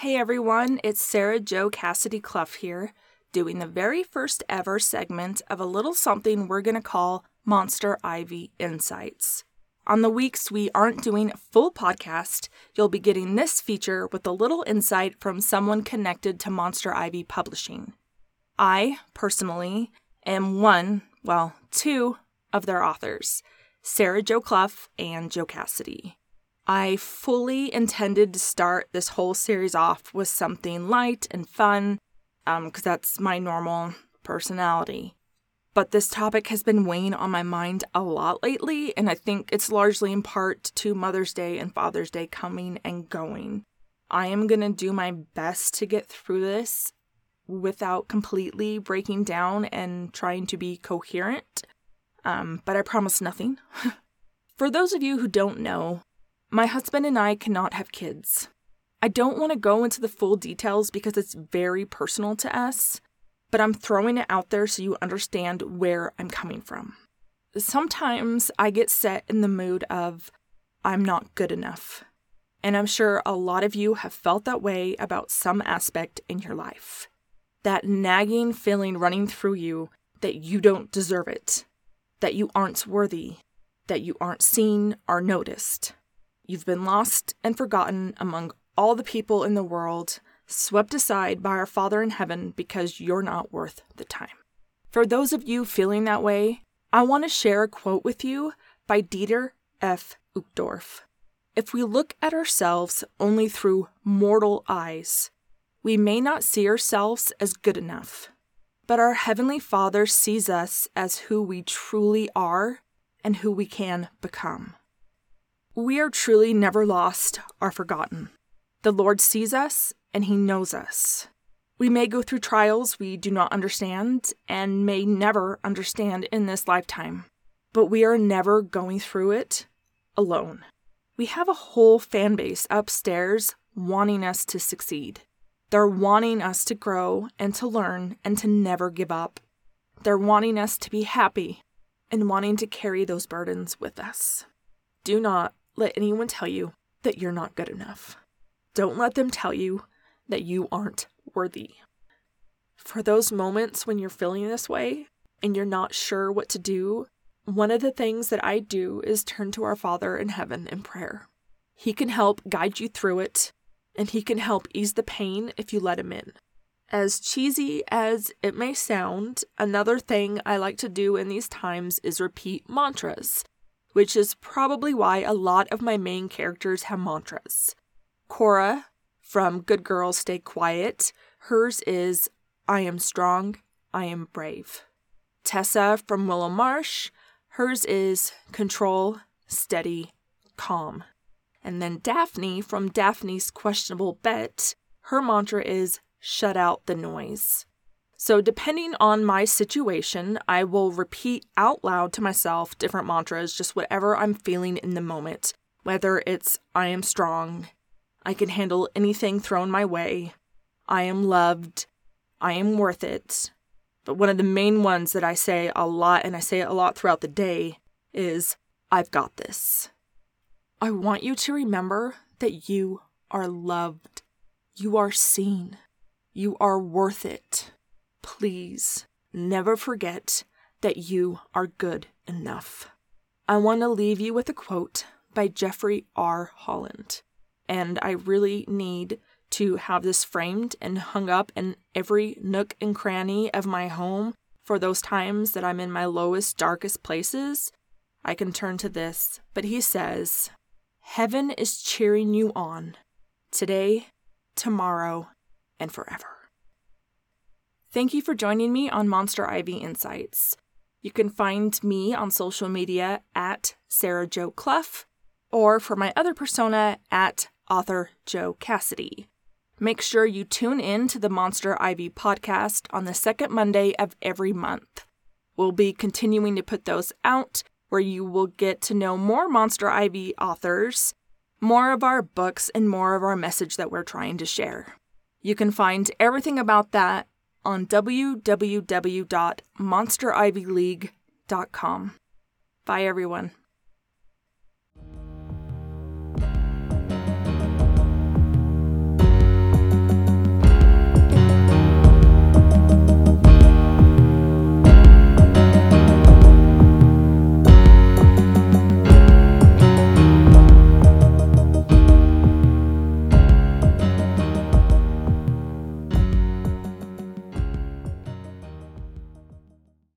Hey everyone, it's Sarah Jo Cassidy Clough here, doing the very first ever segment of a little something we're going to call Monster Ivy Insights. On the weeks we aren't doing a full podcast, you'll be getting this feature with a little insight from someone connected to Monster Ivy Publishing. I, personally, am two of their authors, Sarah Jo Clough and Jo Cassidy. I fully intended to start this whole series off with something light and fun, because that's my normal personality. But this topic has been weighing on my mind a lot lately, and I think it's largely in part to Mother's Day and Father's Day coming and going. I am going to do my best to get through this without completely breaking down and trying to be coherent, but I promise nothing. For those of you who don't know, my husband and I cannot have kids. I don't want to go into the full details because it's very personal to us, but I'm throwing it out there so you understand where I'm coming from. Sometimes I get set in the mood of, I'm not good enough. And I'm sure a lot of you have felt that way about some aspect in your life. That nagging feeling running through you that you don't deserve it, that you aren't worthy, that you aren't seen or noticed. You've been lost and forgotten among all the people in the world, swept aside by our Father in heaven because you're not worth the time. For those of you feeling that way, I want to share a quote with you by Dieter F. Uchtdorf. If we look at ourselves only through mortal eyes, we may not see ourselves as good enough. But our Heavenly Father sees us as who we truly are and who we can become. We are truly never lost or forgotten. The Lord sees us and He knows us. We may go through trials we do not understand and may never understand in this lifetime, but we are never going through it alone. We have a whole fan base upstairs wanting us to succeed. They're wanting us to grow and to learn and to never give up. They're wanting us to be happy and wanting to carry those burdens with us. Do not let anyone tell you that you're not good enough. Don't let them tell you that you aren't worthy. For those moments when you're feeling this way and you're not sure what to do, one of the things that I do is turn to our Father in heaven in prayer. He can help guide you through it, and He can help ease the pain if you let Him in. As cheesy as it may sound, another thing I like to do in these times is repeat mantras, which is probably why a lot of my main characters have mantras. Cora, from Good Girls Stay Quiet, hers is, I am strong, I am brave. Tessa from Willow Marsh, hers is control, steady, calm. And then Daphne from Daphne's Questionable Bet, her mantra is shut out the noise. So depending on my situation, I will repeat out loud to myself different mantras, just whatever I'm feeling in the moment. Whether it's I am strong, I can handle anything thrown my way, I am loved, I am worth it. But one of the main ones that I say a lot, and I say it a lot throughout the day, is I've got this. I want you to remember that you are loved. You are seen. You are worth it. Please never forget that you are good enough. I want to leave you with a quote by Jeffrey R. Holland, and I really need to have this framed and hung up in every nook and cranny of my home for those times that I'm in my lowest, darkest places. I can turn to this, but he says, Heaven is cheering you on today, tomorrow, and forever. Thank you for joining me on Monster Ivy Insights. You can find me on social media at Sarah Jo Clough, or for my other persona at author Jo Cassidy. Make sure you tune in to the Monster Ivy podcast on the second Monday of every month. We'll be continuing to put those out, where you will get to know more Monster Ivy authors, more of our books, and more of our message that we're trying to share. You can find everything about that on www.monsterivyleague.com. Bye, everyone.